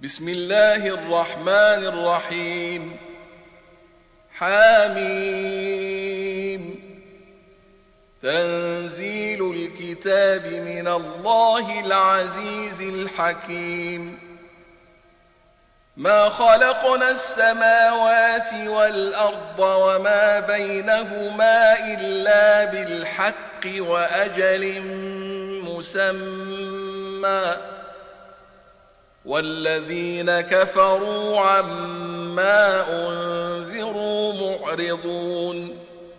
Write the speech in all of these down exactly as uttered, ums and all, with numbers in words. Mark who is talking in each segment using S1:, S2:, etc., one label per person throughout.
S1: بسم الله الرحمن الرحيم. حاميم. تنزيل الكتاب من الله العزيز الحكيم. ما خلقنا السماوات والأرض وما بينهما إلا بالحق وأجل مسمى، والذين كفروا عما أنذروا معرضون.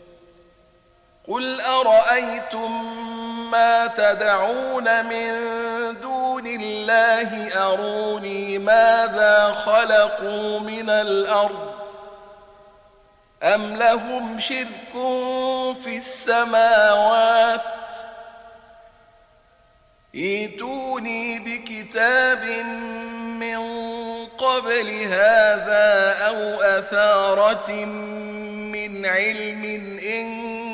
S1: قل أرأيتم ما تدعون من دون الله أروني ماذا خلقوا من الأرض أم لهم شرك في السماوات ائتوني بكتاب من قبل هذا أو أثارة من علم إن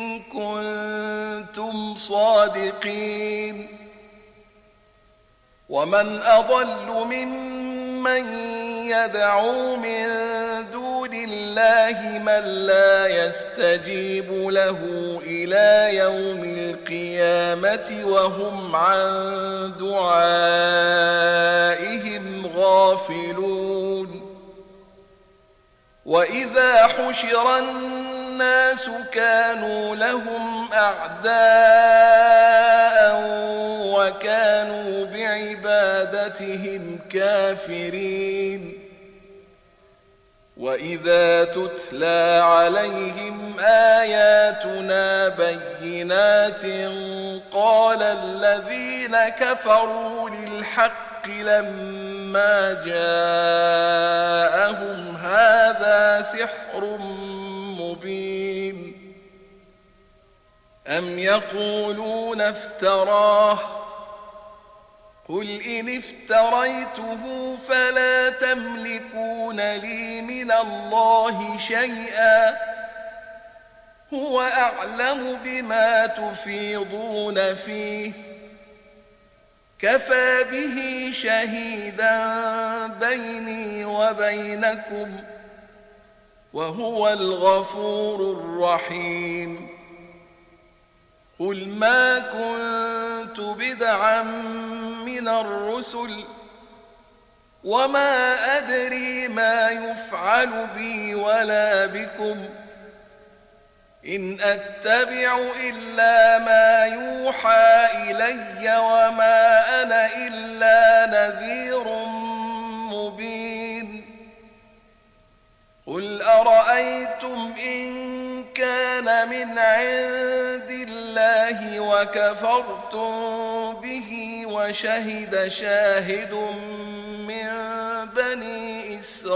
S1: كنتم صادقين. ومن أضل ممن يدعو من دون الله من لا يستجيب له إلى يوم القيامة وهم عن دعائهم غافلون. وإذا حشر الناس كانوا لهم أعداء وكانوا بعبادتهم كافرين. وإذا تتلى عليهم آياتنا بينات قال الذين كفروا للحق لما جاءهم هذا سحر مبين. أم يقولون افتراه قل إن افتريته فلا تملكون لي من الله شيئا هو أعلم بما تفيضون فيه كفى به شهيدا بيني وبينكم وهو الغفور الرحيم. قل ما كنت بدعا من الرسل وما أدري ما يفعل بي ولا بكم إن أتبع إلا ما يوحى إلي وما أنا إلا نذير مبين. قل أرأيتم إن كان من عند الله وكفرتم به وشهد شاهد من بني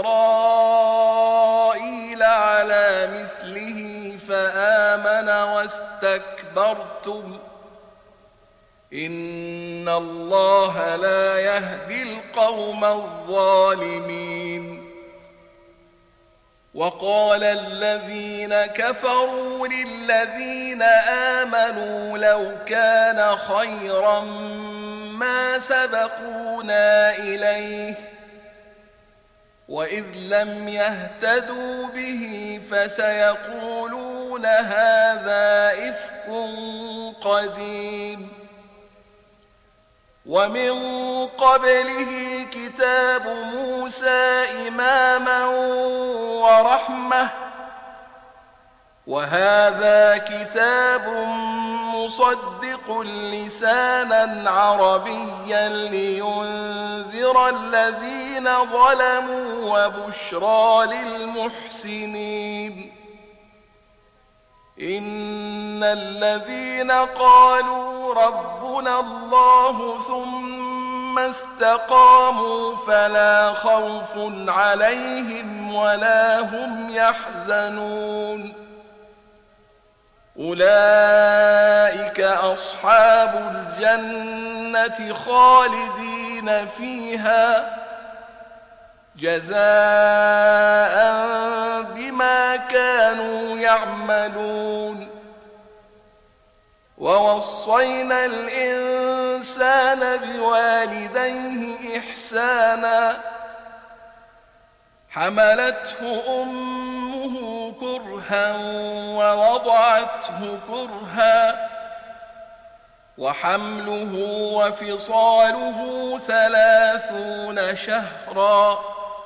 S1: إسرائيل على مثله فآمن واستكبرتم إن الله لا يهدي القوم الظالمين. وقال الذين كفروا للذين آمنوا لو كان خيرا ما سبقونا إليه وإذ لم يهتدوا به فسيقولون هذا إفك قديم. ومن قبله كتاب موسى إماما ورحمة وهذا كتاب مصدق لسانا عربيا لينذر الذين ظلموا وبشرى للمحسنين. إن الذين قالوا ربنا الله ثم استقاموا فلا خوف عليهم ولا هم يحزنون أولئك أصحاب الجنة خالدين فيها جزاء بما كانوا يعملون. ووصينا الإنسان بوالديه إحسانا حملته أمه كرها ووضعته كرها وحمله وفصاله ثلاثون شهرا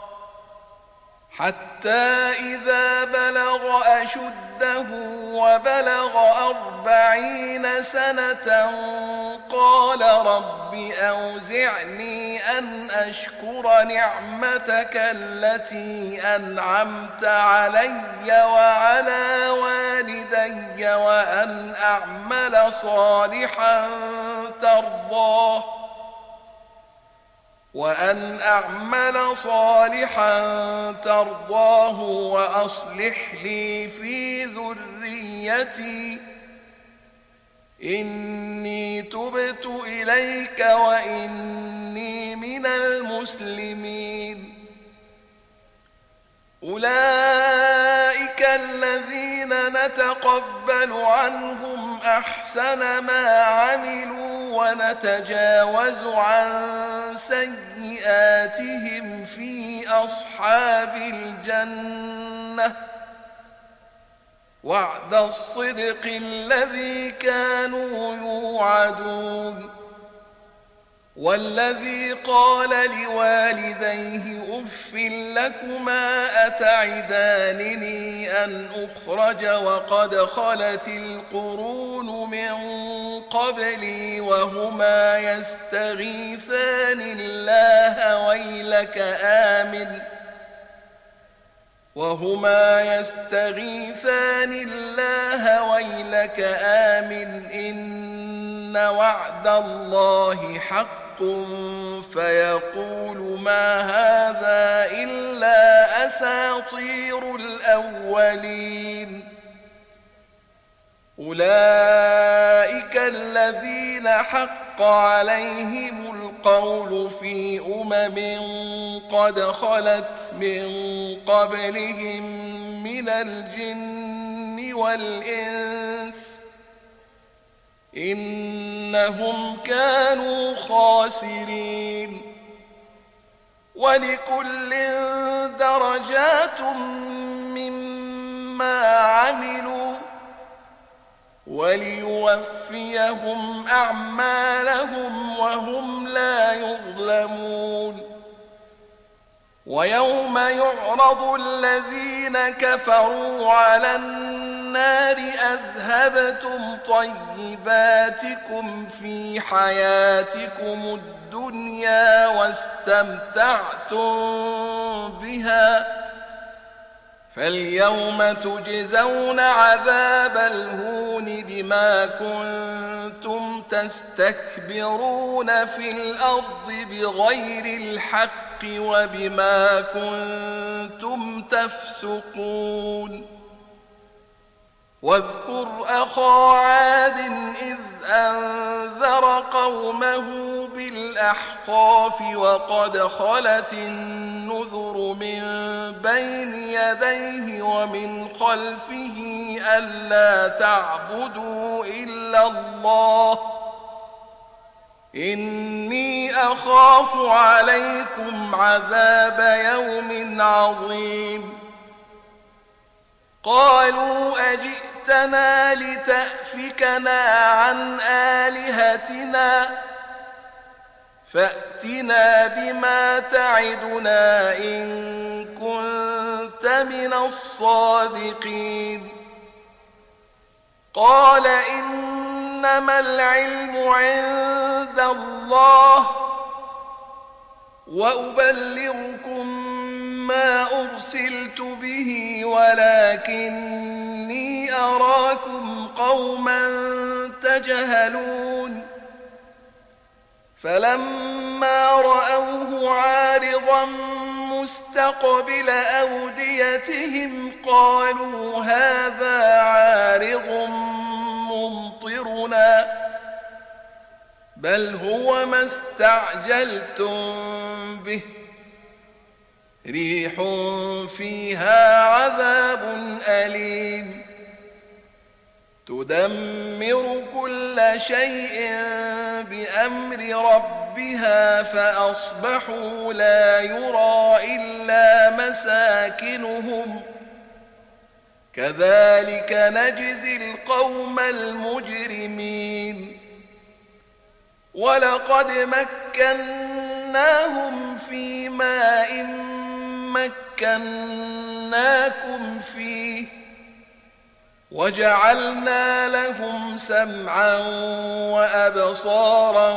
S1: حتى إذا بلغ أشده وبلغ أربعين سنة قال رب أوزعني أن أشكر نعمتك التي أنعمت علي وعلى والدي وأن أعمل صالحا ترضاه وأن أعمل صالحا ترضاه وأصلح لي في ذريتي إني تبت إليك وإني من المسلمين. أولئك الذين نتقبل عنهم أحسن ما عملوا ونتجاوز عن سيئاتهم في أصحاب الجنة وعد الصدق الذي كانوا يوعدون. والذي قال لوالديه أف لكما أتعدانني أن أخرج وقد خلت القرون من قبلي وهما يستغيثان الله ويلك آمن وهما يستغيثان الله ويلك آمن إن وعد الله حق فيقول ما هذا إلا أساطير الأولين. أولئك الذين حق عليهم القول في أمم قد خلت من قبلهم من الجن والإنس إنهم كانوا خاسرين. ولكل درجات مما عملوا وليوفيهم أعمالهم وهم لا يظلمون. ويوم يعرض الذين كفروا على النار أذهبتم طيباتكم في حياتكم الدنيا واستمتعتم بها فاليوم تجزون عذاب الهون بما كنتم تستكبرون في الأرض بغير الحق وبما كنتم تفسقون. واذكر أخا عاد إذ أنذر قومه بالأحقاف وقد خلت النذر من بين يديه ومن خلفه ألا تعبدوا إلا الله إني أخاف عليكم عذاب يوم عظيم. قالوا أجئتنا لتأفكنا عن آلهتنا فأتنا بما تعدنا إن كنت من الصادقين. قال إنما العلم عند الله وأبلغكم ما أرسلت به ولكني أراكم قوما تجهلون. فلما رأوه عارضا مستقبل أوديتهم قالوا هذا عارض ممطرنا بل هو ما استعجلتم به ريح فيها عذاب أليم تدمر كل شيء بأمر ربها فأصبحوا لا يرى إلا إلا مساكنهم كذلك نجزي القوم المجرمين ولقد مكناهم في ماء مكناكم فيه وجعلنا لهم سمعا وأبصارا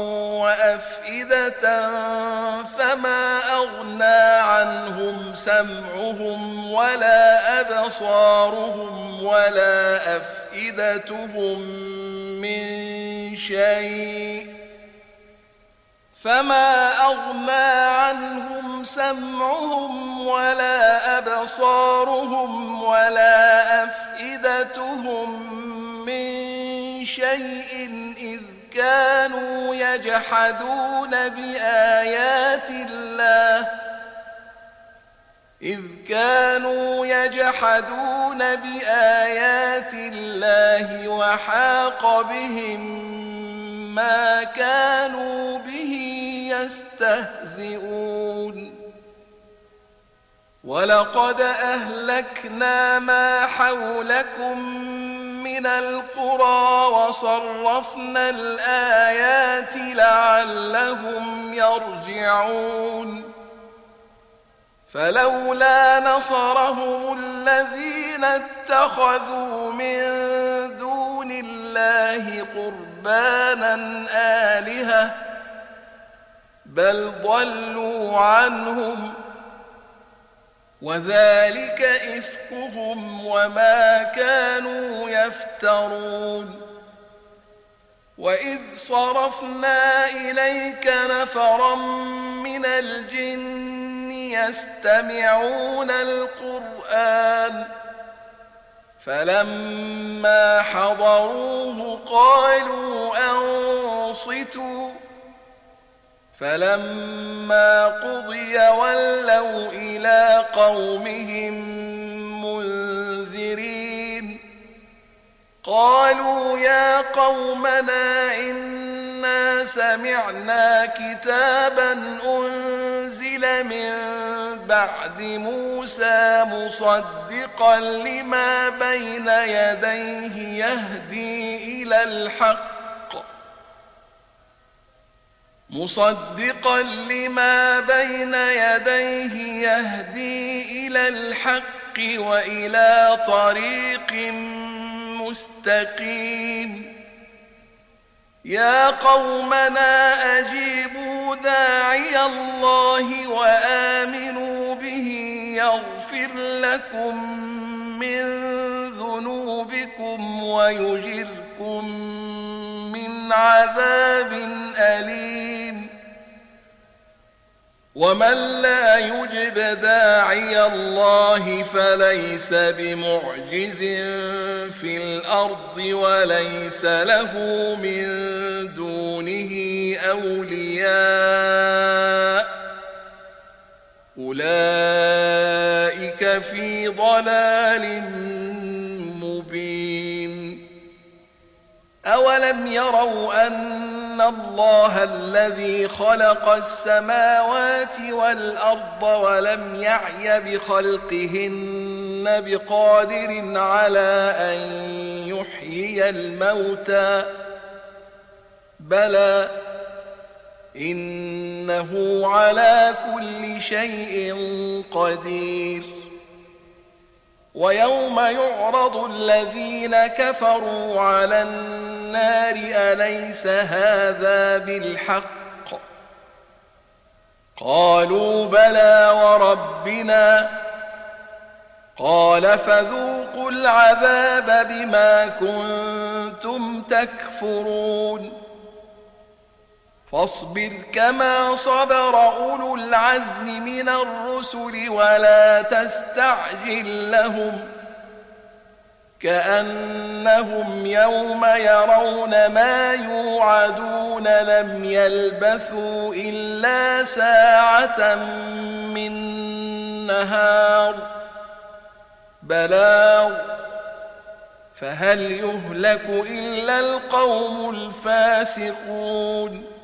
S1: وأفئدة فما أغنى عنهم سمعهم ولا أبصارهم ولا أفئدتهم من شيء فما أغنى عنهم سمعهم ولا أبصارهم ولا أفئدتهم من شيء إذ كانوا يجحدون بآيات الله إذ كانوا يجحدون بآيات الله وحاق بهم ما كانوا به يستهزئون ولقد أهلكنا ما حولكم من القرى وصرفنا الآيات لعلهم يرجعون فلولا نصرهم الذين اتخذوا من دون الله قربانا آلهة بل ضلوا عنهم وذلك إفكهم وما كانوا يفترون وإذ صرفنا إليك نفرا من الجن يستمعون القرآن فلما حضروه قالوا أنصتوا فلما قضي ولوا إلى قومهم منذرين قالوا يا قومنا إنا سمعنا كتابا أنزل من بعد موسى مصدقا لما بين يديه يهدي إلى الحق مصدقا لما بين يديه يهدي إلى الحق وإلى طريق مستقيم يا قومنا أجيبوا داعي الله وآمنوا به يغفر لكم من ذنوبكم ويجركم من عذاب أليم ومن لا يجب داعي الله فليس بمعجز في الأرض وليس له من دونه أولياء أولئك في ضلال مبين أولم يروا أن الله الذي خلق السماوات والأرض ولم يعي بخلقهن بقادر على أن يحيي الموتى بلى إنه على كل شيء قدير ويوم يعرض الذين كفروا على النار أليس هذا بالحق قالوا بلى وربنا قال فذوقوا العذاب بما كنتم تكفرون فاصبر كما صبر أولو العزم من الرسل ولا تستعجل لهم كأنهم يوم يرون ما يوعدون لم يلبثوا إلا ساعة من نهار بلاغ فهل يهلك إلا القوم الفاسقون